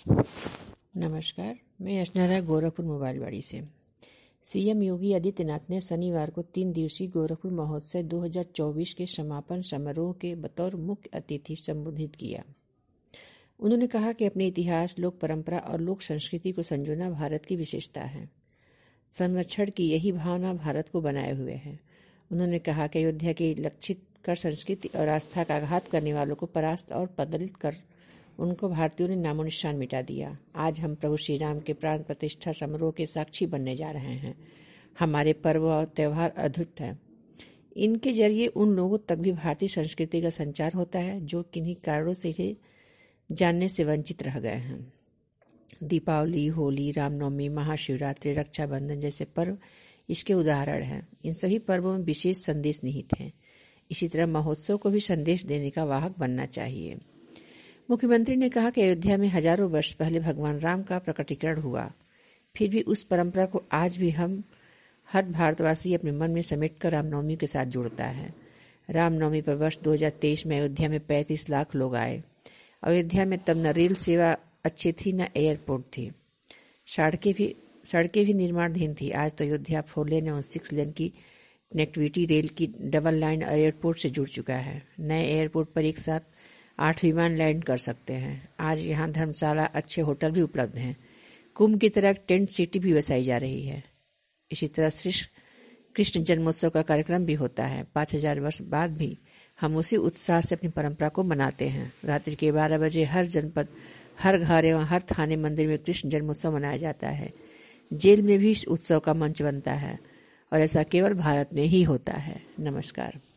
नमस्कार, मैं अर्चना राय गोरखपुर मोबाइलवाड़ी से। सीएम योगी आदित्यनाथ ने शनिवार को 3 दिवसीय गोरखपुर महोत्सव 2024 के समापन समारोह के बतौर मुख्य अतिथि संबोधित किया। उन्होंने कहा कि अपने इतिहास, लोक परंपरा और लोक संस्कृति को संजोना भारत की विशेषता है। संरक्षण की यही भावना भारत को बनाए हुए है। उन्होंने कहा कि अयोध्या की लक्षित कर संस्कृति और आस्था का आघात करने वालों को परास्त और पदलित कर उनको भारतीयों ने नामो निशान मिटा दिया। आज हम प्रभु श्री राम के प्राण प्रतिष्ठा समारोह के साक्षी बनने जा रहे हैं। हमारे पर्व और त्यौहार अद्भुत हैं। इनके जरिए उन लोगों तक भी भारतीय संस्कृति का संचार होता है जो किन्हीं कारणों से इसे जानने से वंचित रह गए हैं। दीपावली, होली, रामनवमी, महाशिवरात्रि, रक्षाबंधन जैसे पर्व इसके उदाहरण हैं। इन सभी पर्वों में विशेष संदेश निहित हैं। इसी तरह महोत्सव को भी संदेश देने का वाहक बनना चाहिए। मुख्यमंत्री ने कहा कि अयोध्या में हजारों वर्ष पहले भगवान राम का प्रकटीकरण हुआ, फिर भी उस परंपरा को आज भी हर भारतवासी अपने मन में समेटकर रामनवमी के साथ जोड़ता है। रामनवमी पर वर्ष 2023 में अयोध्या में 35 लाख लोग आए। अयोध्या में तब न रेल सेवा अच्छी थी न एयरपोर्ट थी। सड़कें भी निर्माणाधीन थी। आज तो अयोध्या 4 लेन और 6 लेन की कनेक्टिविटी रेल की डबल लाइन एयरपोर्ट से जुड़ चुका है। नए एयरपोर्ट पर एक साथ 8 विमान लैंड कर सकते हैं। आज यहाँ धर्मशाला, अच्छे होटल भी उपलब्ध हैं। कुंभ की तरह टेंट सिटी भी बसाई जा रही है। इसी तरह कृष्ण जन्मोत्सव का कार्यक्रम भी होता है। 5000 वर्ष बाद भी हम उसी उत्साह से अपनी परंपरा को मनाते हैं। रात्रि के 12 बजे हर जनपद, हर घर एवं हर थाने मंदिर में कृष्ण जन्मोत्सव मनाया जाता है। जेल में भी इस उत्सव का मंच बनता है और ऐसा केवल भारत में ही होता है। नमस्कार।